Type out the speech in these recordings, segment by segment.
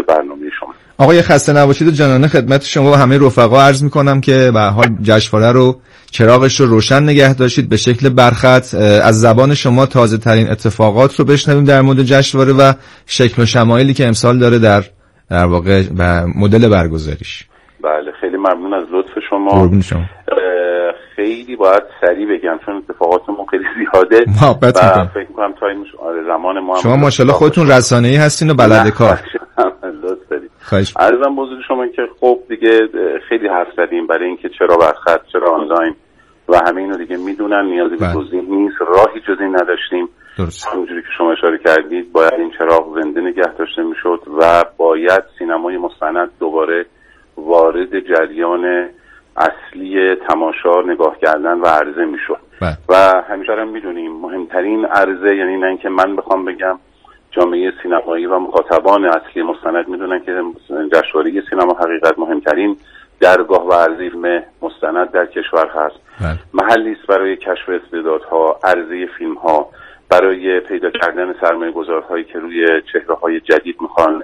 برنامه شما. آقای خسته نباشید و جانانه خدمت شما و همه رفقا عرض میکنم که به هر حال جشنواره رو چراغش رو روشن نگه داشتید به شکل برخط. از زبان شما تازه ترین اتفاقات رو بشنویم در مورد جشنواره و شکل و شمایلی که امسال داره در واقع مدل برگزاریش. بله خیلی ممنون از لطف شما. قربون شما. خیلی باید سریع بگم چون اتفاقاتمون خیلی زیاده و فکر می‌کنم تایمش زمان ما شما ماشاءالله خودتون رسانه‌ای هستین و بلد کار. لطف دارید. عرضم بزرگ شما که خب دیگه خیلی حرف زدیم برای اینکه چرا برخط، چرا آنلاین و همه اینو دیگه میدونن، نیازی به توضیح نیست، راهی جز این نداشتیم. همونجوری که شما اشاره کردید باید این چراغ زنده نگه داشته میشد و باید سینمای مستند دوباره وارد جریان اصلی تماشا، نگاه کردن و عرضه میشد و همیشه هم میدونیم مهمترین عرضه، یعنی نه اینکه من بخوام بگم، جامعه سینمایی و مخاطبان اصلی مستند میدونن که جشنواره سینما حقیقت مهمترین درگاه و عرضه فیلم مستند در کشور هست. محلی است برای کشف استعدادها، عرضه فیلم‌ها، برای پیدا کردن سرمایه‌گذارهایی که روی چهره‌های جدید میخوان.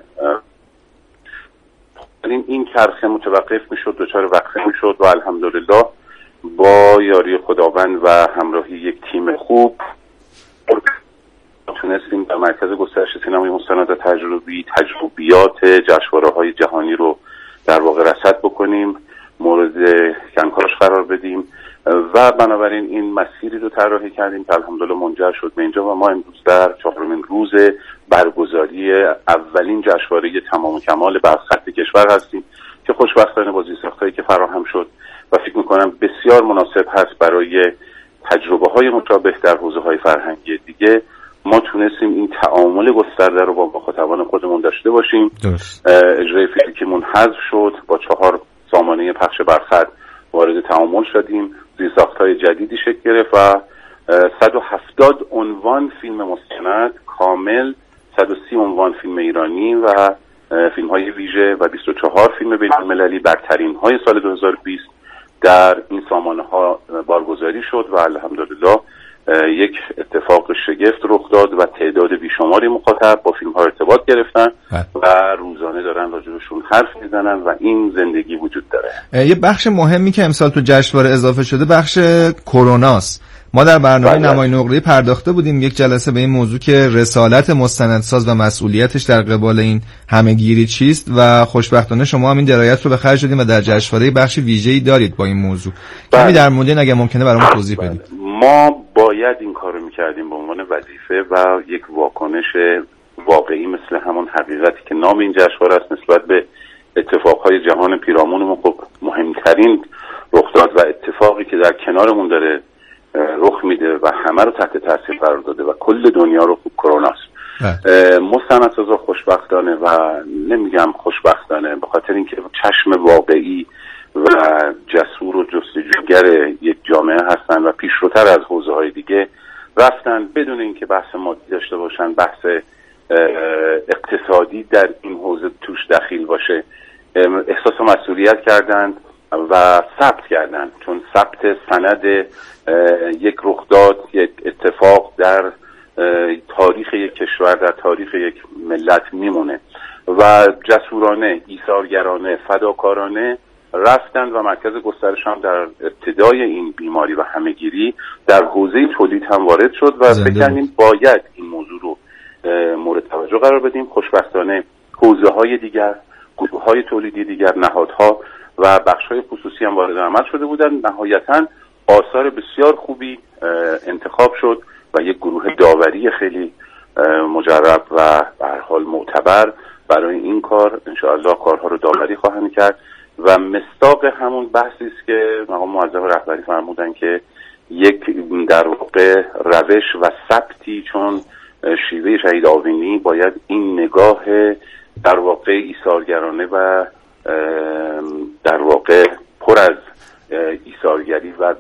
این چرخه متوقف میشد، دچار وقفه میشد و الحمدلله با یاری خداوند و همراهی یک تیم خوب تونستیم در مرکز گسترش سینمای مستند و تجربیات جشنواره‌های جهانی رو در واقع رصد بکنیم، مورد کنکاش قرار بدیم و بنابراین این مسیری رو طراحی کردیم که الحمدلله منجر شد به اینجا و ما امروز در 4مین روز برگزاری اولین جشنواره تمام و کمال برخط کشور هستیم که خوشبختانه با زیرساخت‌هایی که فراهم شد و فکر می‌کنم بسیار مناسب هست برای تجربه‌های مشابه در حوزه‌های فرهنگی دیگه، ما تونستیم این تعامل گسترده رو با مخاطبان خودمون داشته باشیم. اجرای فیزیکیمون حذف شد، با 4 سامانه پخش برخط وارد تعامل شدیم، زیرساخت‌های جدیدی شکل گرفت و 170 عنوان فیلم مستند کامل، 130 عنوان فیلم ایرانی و فیلم‌های ویژه و 24 فیلم بین‌المللی برترین‌های سال 2020 در این سامانه‌ها بارگذاری شد و الحمدلله یک اتفاق شگفت رخ داد و تعداد بیشماری مخاطب با فیلم‌ها ارتباط گرفتن و روزانه دارن راجبشون حرف میزنن و این زندگی وجود داره. یه بخش مهمی که امسال تو جشنواره اضافه شده بخش کروناست. ما در برنامه نمای نقره‌ای پرداخته بودیم یک جلسه به این موضوع که رسالت مستندساز و مسئولیتش در قبال این همه‌گیری چیست و خوشبختانه شما هم این درایت رو به خرج دادید و در جشنواره بخش ویژه‌ای دارید با این موضوع. کمی در مورد این اگه ممکنه برامون توضیح بدید. ما باید این کارو می‌کردیم به عنوان وظیفه و یک واکنش واقعی مثل همون حقیقتی که نام این جشنواره است نسبت به اتفاقهای جهان پیرامونمون. خب مهمترین رخداد و اتفاقی که در کنارمون داره رخ میده و همه رو تحت تاثیر قرار داده و کل دنیا رو خوب کروناست. مستندسازا خوشبختانه و نمیگم خوشبختانه به خاطر اینکه چشم واقعی و جسور و جستجوگر یک جامعه هستن و پیشروتر از حوزه‌های دیگه رفتن بدون اینکه بحث مادی داشته باشن، بحث اقتصادی در این حوزه توش دخیل باشه، احساس مسئولیت کردند و ثبت کردن، چون ثبت سند یک رخداد، یک اتفاق در تاریخ یک کشور، در تاریخ یک ملت میمونه و جسورانه، ایثارگرانه، فداکارانه رفتن و مرکز گسترش هم در ابتدای این بیماری و همه‌گیری در حوزه تولید هم وارد شد و فکر کردیم باید این موضوع رو مورد توجه قرار بدیم. خوشبختانه حوزه‌های دیگر، گروه‌های تولیدی دیگر، نهادها و بخش‌های خصوصی هم وارد عمل شده بودند. نهایتاً آثار بسیار خوبی انتخاب شد و یک گروه داوری خیلی مجرب و به هر حال معتبر برای این کار انشاءالله کارها رو داوری خواهند کرد و مصداق همون بحثی است که مقام معظم رهبری فرمودن که یک در واقع روش و ثبتی، چون شیوه شهید آوینی باید این نگاه در واقع ایثارگرانه و در واقع پر از ایثارگری و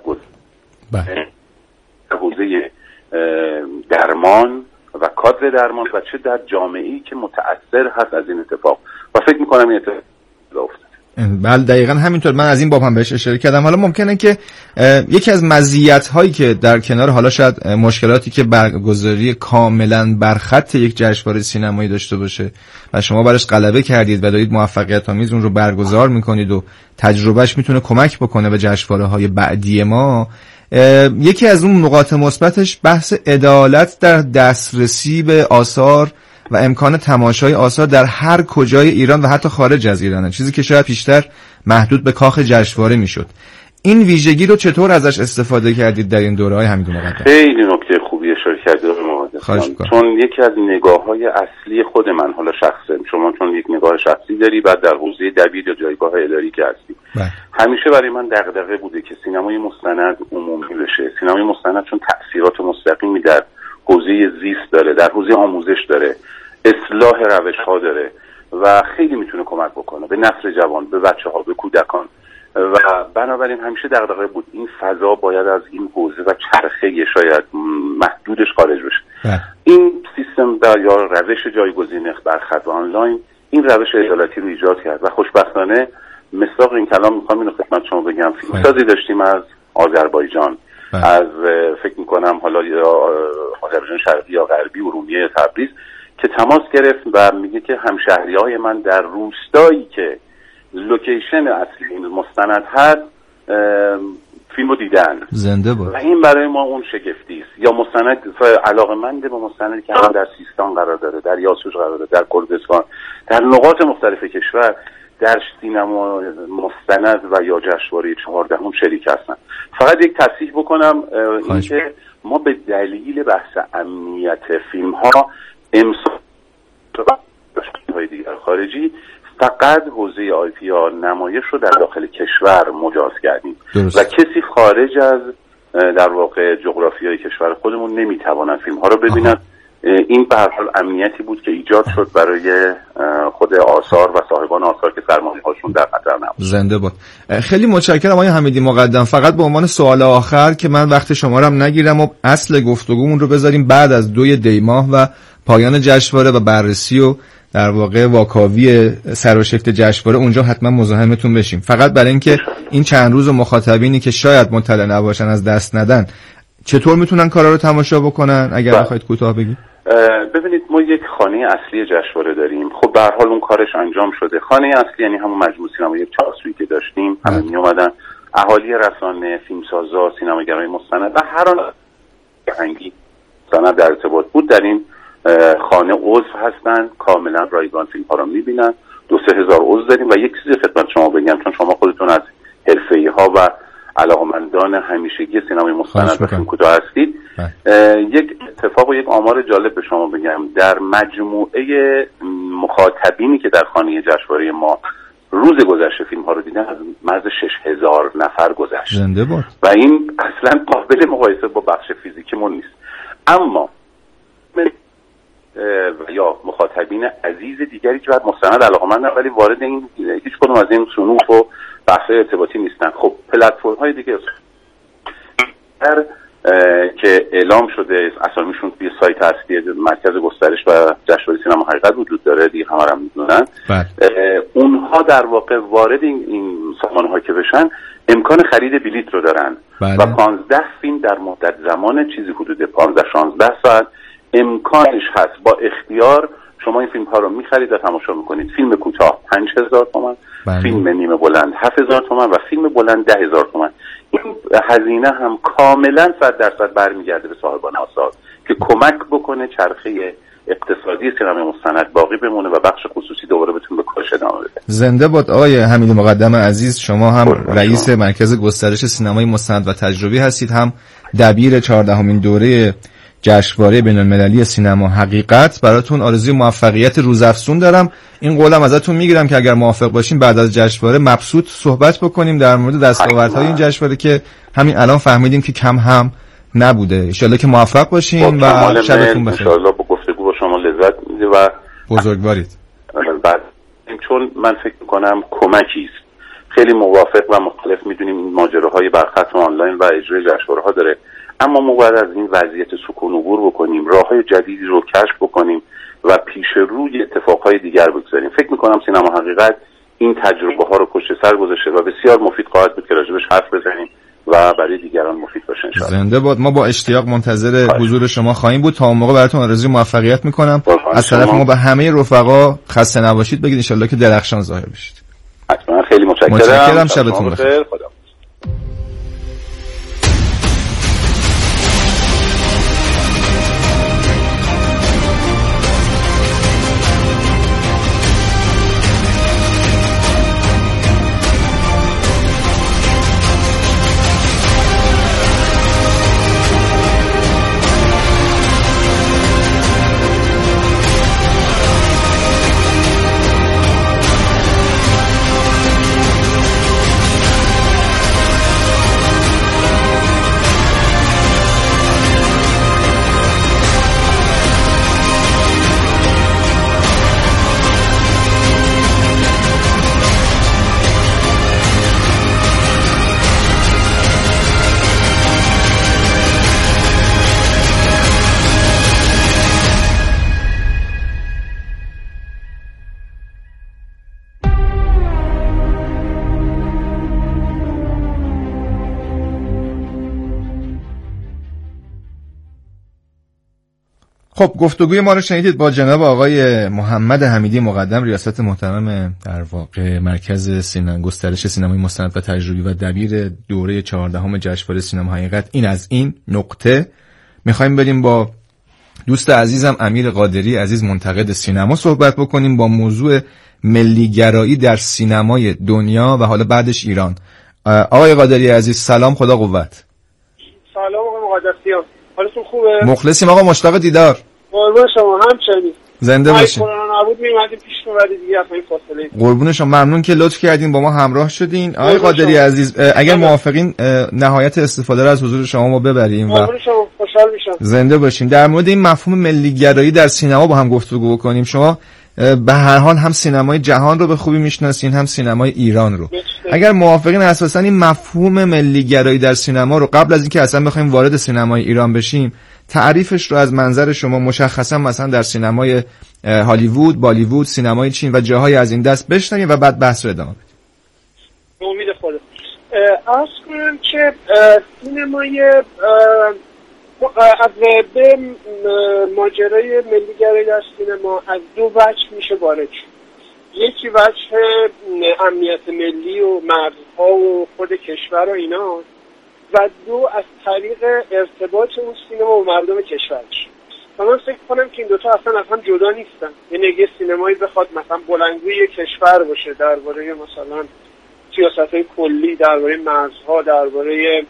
حوزه درمان و کادر درمان و چه در جامعه‌ای که متأثر هست از این اتفاق و فکر می‌کنم این اتفاق افتاد. بله دقیقاً همینطور، من از این باب هم بهش اشاره کردم. حالا ممکنه که یکی از مزیت‌هایی که در کنار حالا شاید مشکلاتی که برگزاری کاملاً بر خط یک جشنواره سینمایی داشته باشه و شما براش غلبه کردید و دارید موفقیت‌آمیز اون رو برگزار می‌کنید و تجربهش میتونه کمک بکنه به جشنواره‌های بعدی ما، یکی از اون نقاط مثبتش بحث عدالت در دسترسی به آثار و امکان تماشای آثار در هر کجای ایران و حتی خارج از ایرانه، چیزی که شاید پیشتر محدود به کاخ جشنواره میشد. این ویژگی رو چطور ازش استفاده کردید در این دوره‌های حمید مقدم؟ خیلی نکته خوبی اشاره کردید چون یکی از نگاه‌های اصلی خود من، حالا شخصه شما چون یک نگاه شخصی داری، بعد در حوزه دبیر یا جایگاه اداری که هستی، همیشه برای من دغدغه بوده که سینمای مستند عمومی بشه. سینمای مستند چون تأثیرات مستقیمی در حوزه زیست داره، در حوزه آموزش داره، اصلاح روش‌ها داره و خیلی میتونه کمک بکنه به نسل جوان، به بچه‌ها، به کودکان و بنابراین همیشه دغدغه بود این فضا باید از این حوزه و چرخه شاید محدودش خارج بشه. این سیستم یا روش جایگزین بر خط و آنلاین این روش عدالتی رو ایجاد کرد و خوشبختانه مصداق این کلام میخوام اینو خدمت شما بگم، فیلمسازی داشتیم از آذربایجان، از فکر میکنم حالا یا آذربایجان شرقی یا غربی، ارومیه، تبریز، که تماس گرفت و میگه که همشهریای من در روستایی که لوکیشن اصلی این مستند هست فیلمو دیدن. زنده باد. و این برای ما اون شگفتی است. یا مستند علاقه‌مند به مستندی که در سیستان قرار داره، در یاسوج قرار داره، در کردستان، در نقاط مختلف کشور در سینما مستند و یا جشنواره 14 شریک هستن. فقط یک تصحیح بکنم اینکه ما به دلیل بحث امنیت فیلم ها امسال های دیگر خارجی فقط حوزه آی پی آر نمایش رو در داخل کشور مجاز کردیم و کسی خارج از در واقع جغرافیای کشور خودمون نمیتوانن فیلم ها رو ببینن. این به هر حال امنیتی بود که ایجاد شد برای خود آثار و صاحبان آثار که سرمایه‌هاشون در خطر نبود. زنده باد. خیلی متشکرم آقای حمیدی مقدم. فقط به عنوان سوال آخر که من وقت شما رو هم نگیرم و اصل گفتگومون رو بذاریم بعد از 2 دی ماه و پایان جشنواره و بررسی و در واقع واکاوی سر و شکل جشنواره، اونجا حتما مزاحمتون بشیم. فقط برای اینکه این چند روز مخاطبینی که شاید مطلع نباشن از دست ندن، چطور میتونن کارا رو تماشا بکنن اگر بخواید کوتاه بگید؟ ببینید ما یک خانه اصلی جشنواره داریم. خب به هر حال اون کارش انجام شده. خانه اصلی یعنی همون مجموعه سینما یک چهارسویی که داشتیم، همه می اومدن اهالی رسانه، فیلمسازا، سینماگرای مستند و هر آن فرهنگی سند در ارتباط بود در این خانه عضو هستن، کاملا رایگان فیلم ها رو میبینن. 2-3 هزار عضو داریم و یک چیزی خدمت شما بگم چون شما خودتون از حرفه‌ای ها و علاقمندان همیشگی سینمای مستند و فیلم کوتاه هستید، یک اتفاق و یک آمار جالب به شما بگم. در مجموعه مخاطبینی که در خانه جشنواره ما روز گذشته فیلم ها رو دیدن از مرز 6000 نفر گذشت. زنده باد. و این اصلا قابل مقایسه با بخش فیزیکیمون نیست. اما یا مخاطبین عزیز دیگری که بعد مستند علاقه‌مندن ولی وارد این هیچ کدوم از این صنوف و بحث‌های ارتباطی نیستن. خب پلتفرم‌های دیگه که اعلام شده اسامیشون توی سایت اصلی مرکز گسترش و جشنواره سینما حقیقت وجود داره، دیگه همه هم میدونن. اونها در واقع وارد این سامانه‌ها که بشن امکان خرید بلیت رو دارن و 15 فیلم در مدت زمان چیزی حدود 15-16 ساعت امکانش هست. با اختیار شما این فیلم ها رو میخرید و تماشا میکنید. فیلم کوتاه 5000 تومان، فیلم نیمه بلند 7000 تومان و فیلم بلند 10000 تومان. این هزینه هم کاملا 100% برمیگرده به صاحبان آثار که کمک بکنه چرخه اقتصادی سینما مستند باقی بمونه و بخش خصوصی دوباره بتونه به کارش ادامه بده. زنده باد آقای حمید مقدم عزیز. شما هم رئیس مرکز گسترش سینمای مستند و تجربی هستید، هم دبیر 14مین دوره جشنواره بین‌المللی سینما حقیقت. براتون آرزوی موفقیت روزافزون دارم. این قولم ازتون میگیرم که اگر موافق باشین بعد از جشنواره مبسوط صحبت بکنیم در مورد دستاوردهای این جشنواره که همین الان فهمیدیم که کم هم نبوده. ان شاءالله که موفق باشین و شبتون بخیر. ان شاءالله با گفتگو با شما لذت میده و بزرگوارید. بعد چون من فکر می‌کنم کمکی است. خیلی موافق و مختلف میدونیم این ماجراهای برخط آنلاین و اجرای جشنواره‌ها داره، اما ما باید از این وضعیت سکون عبور بکنیم، راه‌های جدیدی رو کشف بکنیم و پیش روی اتفاقهای دیگر بگذاریم. فکر می‌کنم سینما حقیقت این تجربه ها رو پشت سر گذاشته و بسیار مفید خواهد بود که راجبش حرف بزنیم و برای دیگران مفید باشه ان شاء الله. زنده باد. ما با اشتیاق منتظر حضور شما خواهیم بود. تا اون موقع براتون آرزوی موفقیت میکنم. از طرف ما به همه رفقا خسته نباشید بگید، ان شاءالله که درخشان ظاهر بشید. حتما. خیلی متشکرم. شبتون بخیر. خب گفتگوی ما رو شنیدید با جناب آقای محمد حمیدی مقدم، ریاست محترم در واقع مرکز گسترش سینمای مستند و تجربی و دبیر دوره 14 جشنواره سینما حقیقت. این از این نقطه میخوایم بریم با دوست عزیزم امیر قادری عزیز منتقد سینما صحبت بکنیم با موضوع ملیگرایی در سینمای دنیا و حالا بعدش ایران. آقای قادری عزیز سلام، خدا قوت. سلام آقای مقدسیان، حالتون خوبه؟ مخلصیم آقا، مشتاق دیدار. قربون شما، همچنین. زنده باشین. کرونا نبود میومدیم پیش ولی دیگه اصلا این فاصله. قربون شما، ممنون که لطف کردین با ما همراه شدین. آقای قادری عزیز اگر موافقین نهایت استفاده رو از حضور شما ما ببریم و قربون شما، خوشحال میشم. زنده باشین. در مورد این مفهوم ملیگرایی در سینما با هم گفتگو بکنیم. شما به هر حال هم سینمای جهان رو به خوبی میشناسین هم سینمای ایران رو. اگر موافقین اساسا این مفهوم ملیگرایی در سینما رو قبل از اینکه اصلا بخوایم وارد سینمای ایران بشیم تعریفش رو از منظر شما مشخصا مثلا در سینمای هالیوود، بالیوود، سینمای چین و جاهای از این دست بشنویم و بعد بحث رو ادامه بدیم. به امید خدا. عرض کنم که سینمای از به ماجرای ملیگرایی در سینما از دو وجه میشه وارد شد. یکی وجه امنیت ملی و مرزها و خود کشور و اینا، و دو از طریق ارتباط اون سینما و مردم کشورش. و من فکر کنم که این دوتا اصلا از هم جدا نیستن. یعنی اگه سینمایی بخواد مثلا بلندگوی کشور باشه درباره مثلا سیاست‌های کلی، درباره مرزها، درباره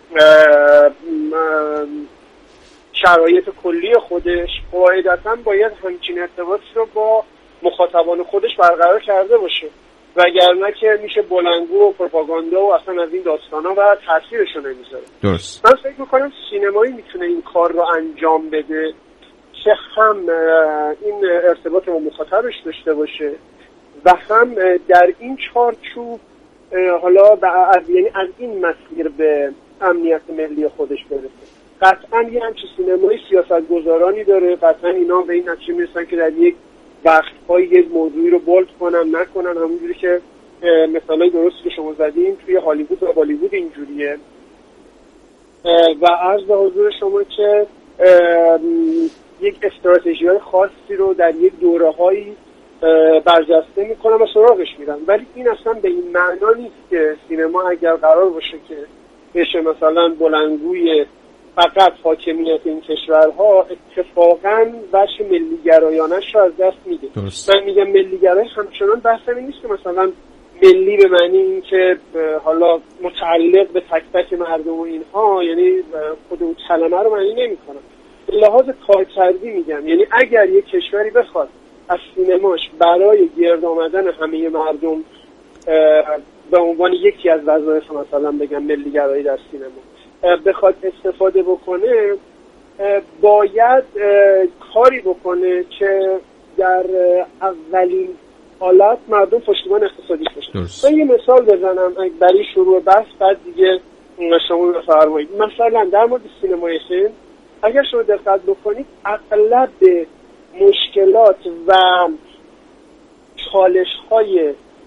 شرایط کلی خودش، قاعدتاً باید همچین ارتباطی رو با مخاطبان خودش برقرار کرده باشه، وگرنه که میشه بلندگو و پروپاگاندا و اصلا از این داستانا و تاثیرشو نمیذاره. درست. من فکر میکنم سینمایی میتونه این کار رو انجام بده که هم این ارتباط با مخاطبش داشته باشه و هم در این چارچوب حالا یعنی از این مسیر به امنیت ملی خودش برسه. قطعا یه همچین سینمایی سیاستگزارانی داره، قطعا اینا به این نتیجه میرسن که در یک وقت‌های یک موضوعی رو بولد کنن نکنن، همونجوری که مثالای درستی که شما زدین توی هالیوود و بالیوود اینجوریه. و عرض به حضور شما که یک استراتژی‌های خاصی رو در یک دوره‌هایی برجسته میکنن و سراغش میرن، ولی این اصلا به این معنا نیست که سینما اگر قرار باشه که بشه مثلا بلندگوی فقط حاکمیت این کشورها، اتفاقاً وجه ملیگرایانش رو از دست میده. من میگم ملیگرایی همچنان بحث نیست که مثلا ملی به معنی این که حالا متعلق به تک تک مردم و اینها، یعنی خود اون کلمه رو معنی نمیکنم. به لحاظ کارکردی میگم، یعنی اگر یک کشوری بخواد از سینماش برای گرد آمدن همه مردم به عنوان یکی از وظایف مثلا بگم ملیگرایی در سینما بخواد استفاده بکنه، باید کاری بکنه که در اولین حالت مردم پشتیبان اقتصادیش بشه. من یه مثال بزنم برای شروع بحث، بعد دیگه شما بفرمایید. مثلا در مورد سینمای فیلم اگر شما دقت بکنید اغلب مشکلات و چالش‌های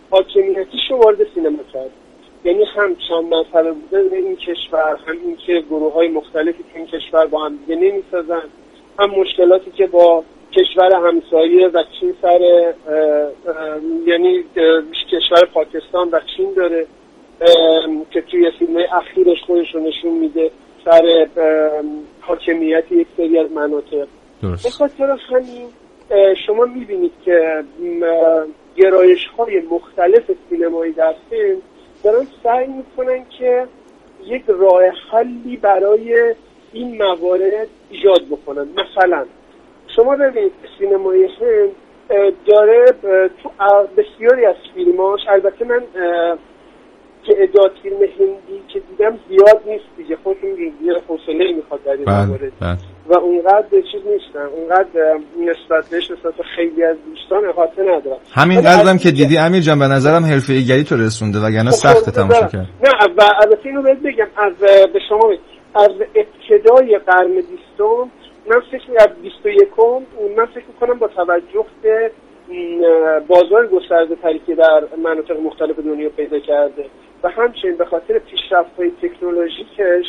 حاکمیتیش رو وارد سینما کرد. یعنی هم چند مرتبه بوده این کشور، هم این که گروه‌های مختلفی که این کشور با هم دیگه نمی‌سازن، هم مشکلاتی که با کشور همسایه و چین سر یعنی کشور پاکستان و چین داره که توی فیلم‌های اخیرش خودش رو نشون میده سر حاکمیت یک سری از مناطق. به خاطر همین شما میبینید که گرایش‌های مختلف سینمایی در فیلم دارن سعی میکنن که یک راه حلی برای این موارد ایجاد بکنن. مثلا شما ببینید سینمای هند داره تو بسیاری از فیلماش، البته من تعداد فیلم هندی که دیدم زیاد نیست دیگه، خودتون دیگه حوصله میخواد در این موارد و اونقدر چیز نیستن، اونقدر نسبت بهش نسبت خیلی از دوستان احاطه ندارم. همین قدرم که دیدی امیر جان به نظرم حرفه‌ایگری تو رسونده وگرنه سخت تماشا کرد. نه و البته اینو بهت بگم به شما از ابتدای قرن 20 من فکر می‌کنم 21 من فکر می‌کنم با توجه به بازار گسترده تری که در مناطق مختلف دنیا پیدا کرده و همچنین به خاطر پیشرفت‌های تکنولوژیکش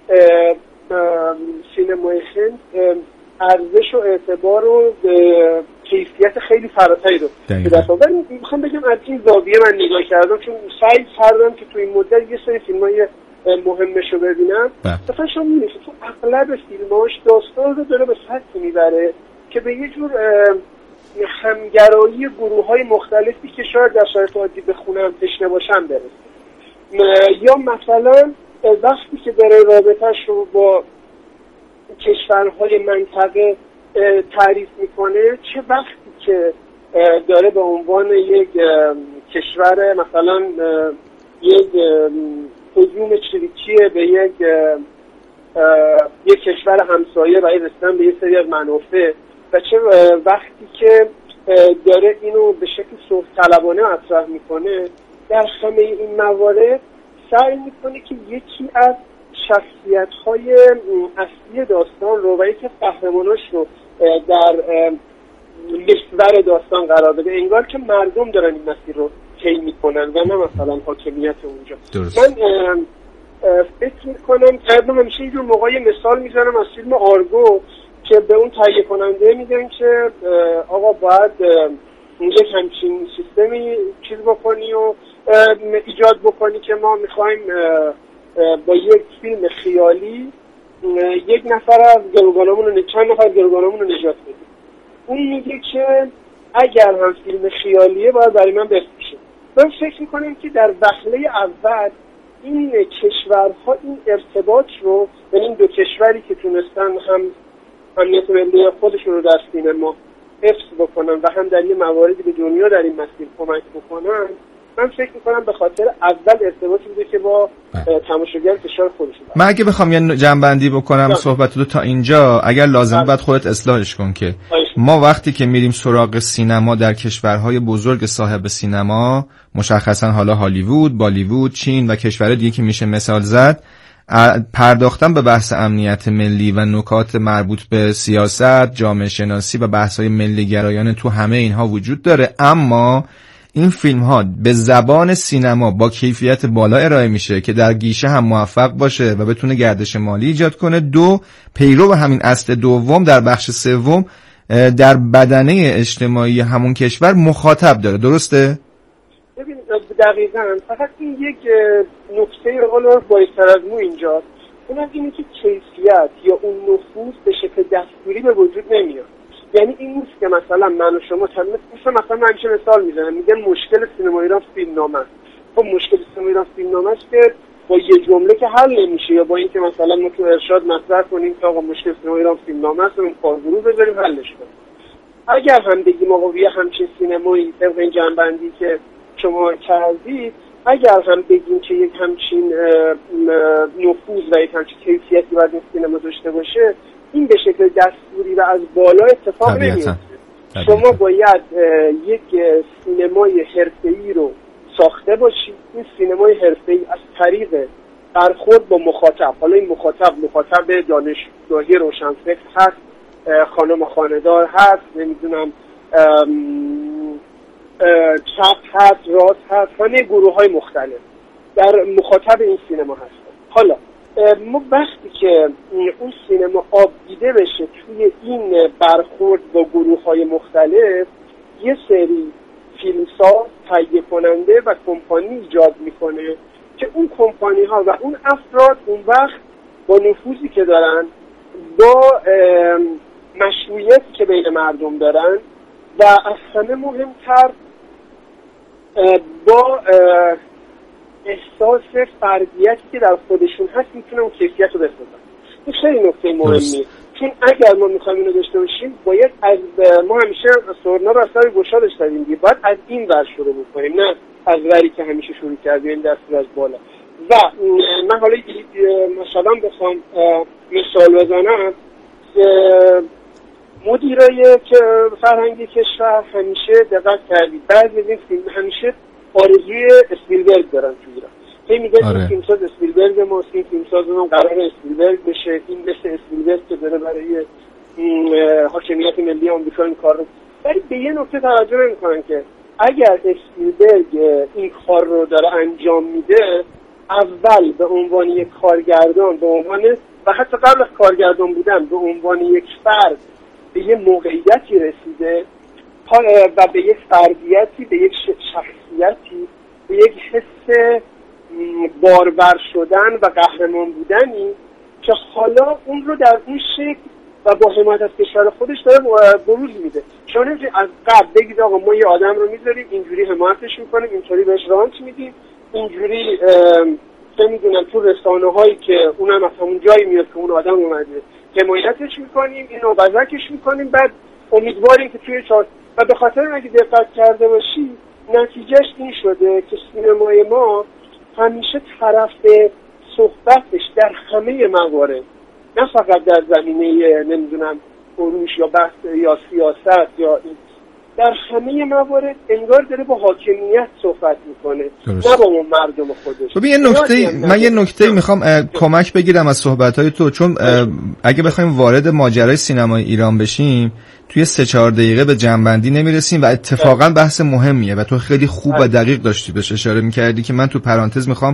سینمای هند ارزش و اعتبار و کیفیت خیلی فراتری رو به دست آورد. میخوام بگم از این زاویه من نگاه کردم چون سعی کردم که تو این مدت یه سری فیلم‌های مهمش رو ببینم. مثلا شما می‌بینید تو اغلب فیلماش داستان رو داره به سطحی میبره که به یه جور همگرایی گروه‌های مختلفی که شاید در شرایط عادی بخونم تشنه باشم برسه. یا مثلا وقتی که داره رابطه‌اش رو با کشورهای منطقه تعریف میکنه، چه وقتی که داره به عنوان یک کشور مثلا یک هجوم چریکیه به یک کشور همسایه و رسیدن به یک سری از منافع و چه وقتی که داره اینو به شکل صلح طلبانه مطرح میکنه، در همه این موارد سعی میکنه که یکی از شخصیت‌های اصلی داستان رو و یکی از قهرماناش رو در محور داستان قرار بده، انگار که مردم دارن این مسیر رو طی میکنن و نه مثلا حاکمیت اونجا. من فکر میکنم من همیشه اینجور موقعی مثال میزنم از فیلم آرگو که به اون تهیه کننده میگن که آقا باید یک همچین سیستمی چیز بکنی و ایجاد بکنی که ما میخوایم با یک فیلم خیالی یک نفر از گروگانامون چند نفر گروگانامون رو نجات بدیم. اون میگه که اگر هم فیلم خیالیه باید برای من بفروشه. من فکر میکنم که در وهله اول این کشورها این ارتباط رو، یعنی این دو کشوری که تونستن هم امنیت ملی خودشون رو در سینما حفظ بکنن و هم در یه مواردی به دنیا در این مسیر کمک بکنن، من فکر میکنم به خاطر اول ارتباطی بوده که با تماشاگر کشور خودشون. من اگه بخوام یه جنبندی بکنم صحبتتو تا اینجا، اگر لازم بعد خودت اصلاحش کن که ما وقتی که میریم سراغ سینما در کشورهای بزرگ صاحب سینما، مشخصا حالا هالیوود، بالیوود، چین و کشورهای دیگه که میشه مثال زد، پرداختن به بحث امنیت ملی و نکات مربوط به سیاست، جامعه شناسی و بحث‌های ملی گرایانه تو همه اینها وجود داره، اما این فیلم ها به زبان سینما با کیفیت بالا ارائه میشه که در گیشه هم موفق باشه و بتونه گردش مالی ایجاد کنه. دو، پیرو همین اصل دوم در بخش سوم در بدنه اجتماعی همون کشور مخاطب داره. درسته؟ ببینید دقیقاً فقط این یک نکته رو بایستر از مو اینجاست، اونم اینه که کیفیت یا اون نفوذ به شکل دستوری به وجود نمیاد. یعنی این نیست که مثلا من و شما مثلا من همیشه مثال میزنم میگن مشکل سینما ایران فیلمنامه است. خب مشکل سینما ایران فیلمنامه است که با یه جمله که حل نمیشه، یا با اینکه مثلا ما تو ارشاد مطرح کنیم که آقا مشکل سینما ایران فیلمنامه است و اون کارگروه بذاریم حلش کنیم. اگر هم بگیم آقا یه همچین سینمایی طبق این جنبندی که شما کردید، اگر هم بگیم که یک همچین نفوذ و یک همچین کیفیتی باید این سینما داشته باشه، این به شکل دستوری و از بالا اتفاق نمیفته. شما باید یک سینمای حرفه‌ای رو ساخته باشید. این سینمای حرفه‌ای از طریق برخورد با مخاطب، حالا این مخاطب دانشگاهی روشنفکر هست، خانم خانه‌دار هست، نمیدونم چپ هست، راست هست، همه گروه های مختلف در مخاطب این سینما هستن. حالا ما وقتی که اون سینما آب دیده بشه توی این برخورد با گروه های مختلف، یه سری فیلمساز، تهیه کننده و کمپانی ایجاد میکنه که اون کمپانی ها و اون افراد اون وقت با نفوذی که دارن، با مشروعیتی که بین مردم دارن و از همه مهمتر با احساس فردیتی که در خودشون هست میتونن اون کیفیت رو بسازن. این خیلی نکته مهمیه، چون اگر ما میخوایم اینو داشته باشیم باید از ما همیشه سرنا رو از سر گشادش دادیم دیگه، باید از این ور شروع بکنیم، نه از وری که همیشه شروع کردیم این دست از بالا. و من حالا مثلا بخوام مثال بزنم، مدیرای فرهنگی کشور همیشه دقت کردید بعضی از این فیلم همیشه آرزوی اسپیلبرگ دارن تو ایران، هی میگن این فیلمساز اسپیلبرگ ماست، این فیلمساز ما قرار اسپیلبرگ بشه، این مثل اسپیلبرگ که داره برای حاکمیت ملی آمریکا این کار رو، ولی به یه نکته توجه نمی‌کنن که اگر اسپیلبرگ این کار رو داره انجام میده، اول به عنوان یک کارگردان، به عنوان و حتی قبل از کارگردان بودن به عنوان یک فرد به یه موقعیتی رسیده و به یک فردیتی، به یک شخصیتی، به یک حس باربر شدن و قهرمان بودنی که حالا اون رو در اون شکل و با حمایت از کشور خودش داره بروز میده. شما نمیتونید از قبل بگید آقا ما یه آدم رو میذاریم اینجوری حمایتش میکنیم، اینطوری بهش رانت میدیم، اینجوری چه میدونم تو رسانه هایی که اونم از همون جایی میاد که اون آدم اومده حمایتش میکنیم، اینو بزرگش میکنیم، بعد امیدواریم که توی و به خاطر اگه دقت کرده باشی نتیجهش این شده که سینمای ما همیشه طرف صحبتش در همه موارد، نه فقط در زمینه نمیدونم فروش یا بحث یا سیاست یا این، در همه موارد انگار داره با حاکمیت صحبت میکنه، نه با مردم خودش. ببین من یه نکته میخوام کمک بگیرم از صحبت‌های تو، چون اگه بخوایم وارد ماجرای سینمای ایران بشیم توی 3-4 دقیقه به جنبندی نمیرسیم و اتفاقا بحث مهمیه و تو خیلی خوب و دقیق داشتی بهش اشاره میکردی که من تو پرانتز میخوام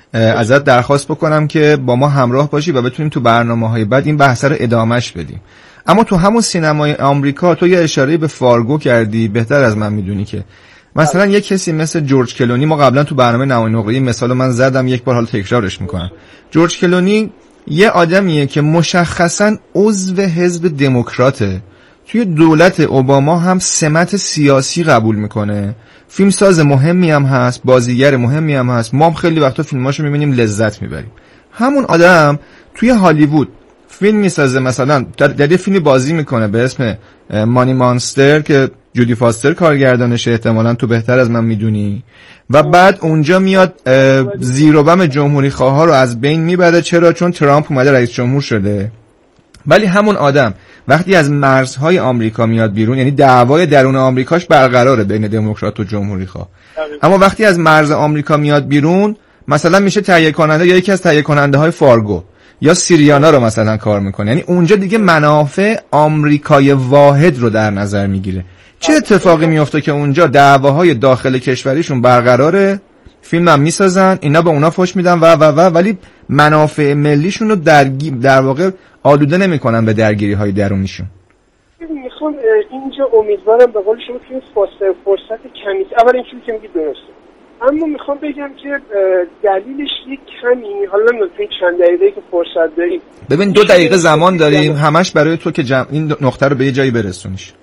ازت درخواست بکنم که با ما همراه باشی و بتونیم تو برنامه‌های بعد این بحث رو ادامهش بدیم. اما تو همون سینمای آمریکا تو یه اشاره به فارگو کردی، بهتر از من میدونی که مثلا یک کسی مثل جورج کلونی، ما قبلا تو برنامه نمای نقره‌ای مثلا من زدم، یک بار حالا تکرارش میکنم. جورج کلونی یه آدمیه که مشخصاً عضو حزب دموکراته، توی دولت اوباما هم سمت سیاسی قبول میکنه، فیلمساز مهمی هم هست، بازیگر مهمی هم هست، ما هم خیلی وقتا فیلماشو میبینیم لذت میبریم. همون آدم توی هالیوود فیلم میسازه، مثلا در یه فیلمی بازی میکنه به اسم مانی مانستر که جودی فاستر کارگردانشه، احتمالاً تو بهتر از من میدونی، و بعد اونجا میاد زیر و بم جمهوری خواها رو از بین میبره. چرا؟ چون ترامپ اومده رئیس جمهور شده. ولی همون آدم وقتی از مرزهای آمریکا میاد بیرون، یعنی دعوای درون آمریکاش برقراره بین دموکرات و جمهوری خواه، اما وقتی از مرز آمریکا میاد بیرون مثلا میشه تهیه کننده یا یکی از تهیه کننده های فارگو یا سیریانا رو مثلا کار میکنه، یعنی اونجا دیگه منافع آمریکای واحد رو در نظر میگیره. چه اتفاقی میفته که اونجا دعواهای داخل کشوریشون برقراره، فیلم هم میسازن، اینا به اونا فوش میدن و ولی منافع ملیشون رو در واقع آلوده نمیکنن به درگیری های درونیشون. میخوام اینجا امیدوارم به قول شما توی فرصت کمی، اول این چیزی که میگید درسته، اما میخوام بگم که دلیلش یک کمی، حالا نمیدونم توی چند دقیقه که فرصت داریم، ببین 2 دقیقه زمان داریم همش برای تو که این نقطه رو به یه جایی برسونیش.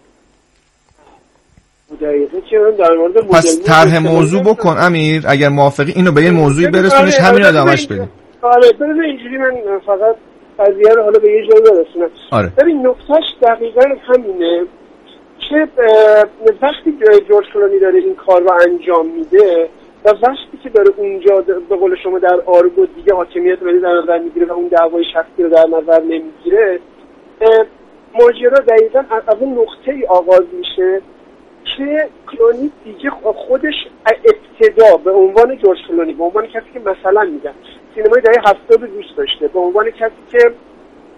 پس طرح موضوع بکن امیر، اگر موافقی اینو به یه موضوعی برسونیش، همین رو دامش بدیم. آره ببین اینجوری من فقط قضیه رو حالا به یه جایی برسونم. آره. ببین نکتهش دقیقاً همینه که وقتی جورج کلونی داره این کار رو انجام میده و وقتی که داره اونجا به قول شما در آرگو دیگه حاکمیت ملی در نظر میگیره و اون دعوای شخصی رو در نظر نمیگیره، ماجرا دقیقاً از اون نقطه‌ای آغاز میشه که کلونی دیگه خودش ابتدا به عنوان جورج کلونی، به عنوان کسی که مثلا میگن سینمای دهه 70 دوست داشته، به عنوان کسی که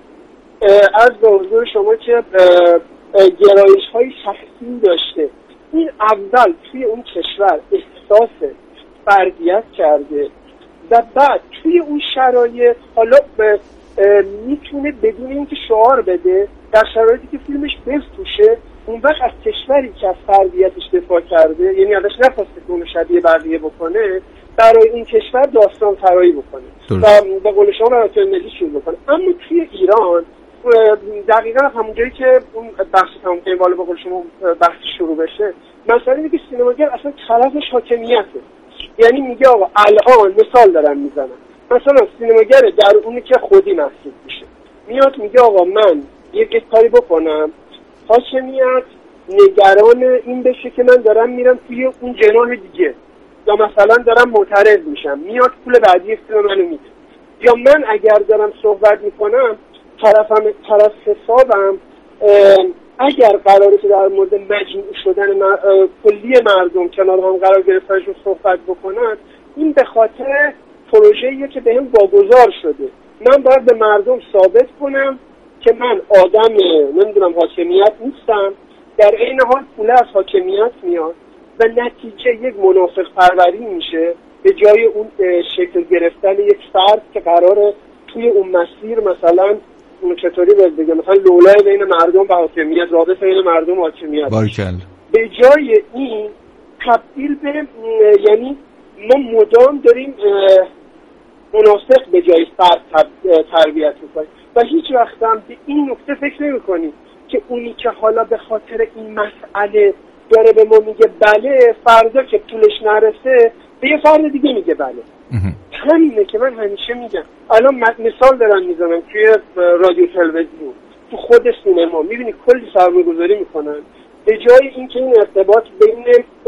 از به حضور شما که گرایش های شخصی داشته این اول توی اون کشور احساس فردیت کرده و بعد توی اون شرایط حالا میتونه بدون اینکه شعار بده در شرایطی که فیلمش بفروشه، اون وقت از کشوری که از فردیتش دفاع کرده، یعنی ازش نخواسته که اونو شبیه بقیه بکنه، برای این کشور داستان فرایی بکنه و به قول شما برای ملی شروع بکنه. اما توی ایران دقیقا همونجایی که اون بحث تمام کنیم بالا به قول شما بحث شروع بشه، مثلا اینه که سینماگر اصلا طرفش حاکمیته. یعنی میگه آقا الان مثال دارم میزنم، مثلا سینماگر در اونی که خودی محسوب میشه میاد میگه آقا من یک کاری بکنم حاکمیت نگران این بشه که من دارم میرم توی اون جناح دیگه، یا مثلا دارم معترض میشم، میاد پول بعدی فیلم منو میده. یا من اگر دارم صحبت میکنم طرف حسابم اگر قراره که در مورد مجموع شدن کلی مردم کنار هم قرار گرفتنشون صحبت بکنن، این به خاطر پروژه‌ایه که بهم واگذار شده. من باید به مردم ثابت کنم که من آدم نمیدونم حاکمیت نیستم، در این حال پول از حاکمیت میاد و نتیجه یک منافق پروری میشه به جای اون شکل گرفتن یک فرد که قراره توی اون مسیر مثلا چطوری بگم مثلا لولای بین مردم و حاکمیت، رابطه بین مردم و حاکمیت، به جای این تبدیل به یعنی ما مدام داریم مناسق به جای فرد تربیت میکنیم و هیچ وقت هم به این نکته فکر نمی کنیم که اونی که حالا به خاطر این مسئله داره به ما میگه بله، فردا که پولش نرسه به یه فرد دیگه میگه بله. همینه که من همیشه میگم. الان مثال دارم میزنم توی رادیو تلویزیون، تو خود سینما میبینی کلی سرمایه‌گذاری میکنن به جای اینکه این ارتباط بین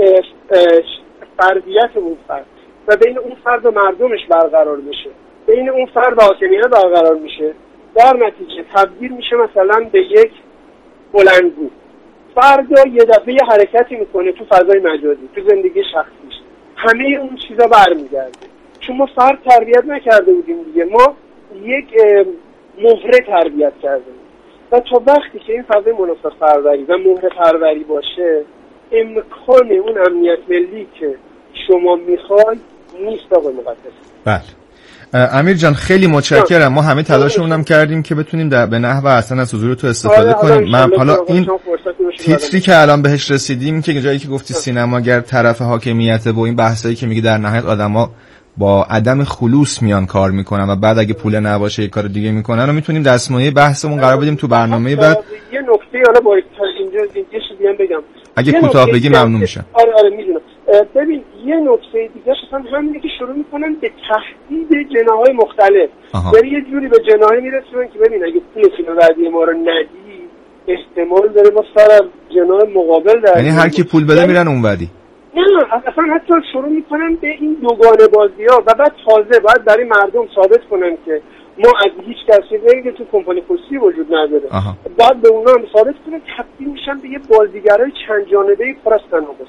فردیت اون فرد و بین اون فرد و مردمش برقرار بشه، بین اون فرد و حاکمیت برقرار میشه، در نتیجه تبدیل میشه مثلا به یک بلندگو. فردا یه دفعه حرکتی میکنه تو فضای مجازی، تو زندگی شخصیش، همه اون چیزا برمیگرده. چون ما فرد تربیت نکرده بودیم دیگه، ما یک مهره تربیت کردیم و تا وقتی که این فضای منافق پروری و مهره پروری باشه، امکان اون امنیت ملی که شما میخوای نیست. آقای مقدس بله امیر جان خیلی متشکرم. ما همه تلاشمون هم کردیم که بتونیم به نحو احسن از حضور تو استفاده کنیم. من حالا این تیتری که الان بهش رسیدیم که جایی که گفتی سینماگر طرف حاکمیت و این بحثایی که میگی در نهایت آدما با عدم خلوص میان کار میکنن و بعد اگه پول نباشه یه کار دیگه میکنن، رو میتونیم دستمایه بحثمون قرار بدیم تو برنامه بعد. یه نکته حالا با اینجا یه چیزی هم بگم، اگه کوتاه بگی ممنون میشم. آره میدونم. ببین یه نکته دیگه اصلا همینه که شروع میکنن به تهدید جناح‌های مختلف. یعنی یه جوری به جناحی میرسونن که ببین اگه پول فیلم بعدی ما رو ندی احتمال داره ما سر جناح مقابل در، یعنی هر کی پول بده میرن اونوری. نه اصلا حتی شروع میکنن به این دوگانه بازی‌ها و بعد تازه باید برای مردم ثابت کنن که ما از هیچ کسی غیر تو کمپانی پستی وجود نداره. بعد به اونا هم ثابت کنن، تبدیل میشن به یه بازیگرای چند جانبه‌ای پر از تناقض.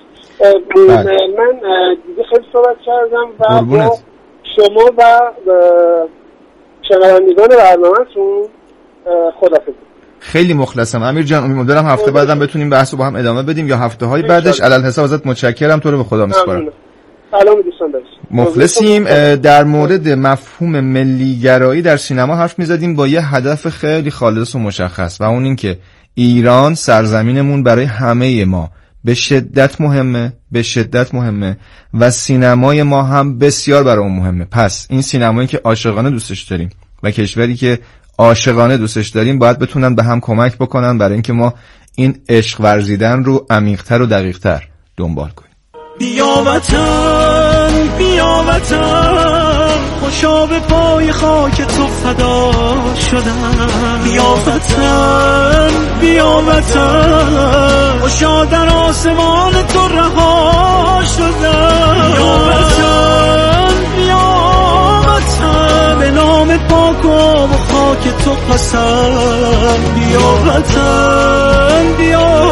من دیگه خیلی صحبت کردم و با شما و شنوندگان برنامه‌تون خداحافظ. خیلی مخلصم امیر جان، امیدوارم هفته بعدم بتونیم بحثو با هم ادامه بدیم یا هفته‌های بعدش. علل حساب ازت متشکرم، تو رو به خدا میسپارم. سلام دوستان. مخلصیم. در مورد مفهوم ملیگرایی در سینما حرف میزدیم با یه هدف خیلی خالص و مشخص و اون این که ایران سرزمینمون برای همه ما به شدت مهمه و سینمای ما هم بسیار برای اون مهمه. پس این سینمایی که عاشقانه دوستش داریم و کشوری که عاشقانه دوستش داریم باید بتونن به هم کمک بکنن برای اینکه ما این عشق ورزیدن رو عمیق‌تر و دقیق‌تر دنبال کنیم. بیا وطن خوشا به پای خاک تو فدا شدم. بیا وطن خوشا در آسمان تو رها شدم. بیا وطن به نام پاک و خاک تو قسم. بیا وطن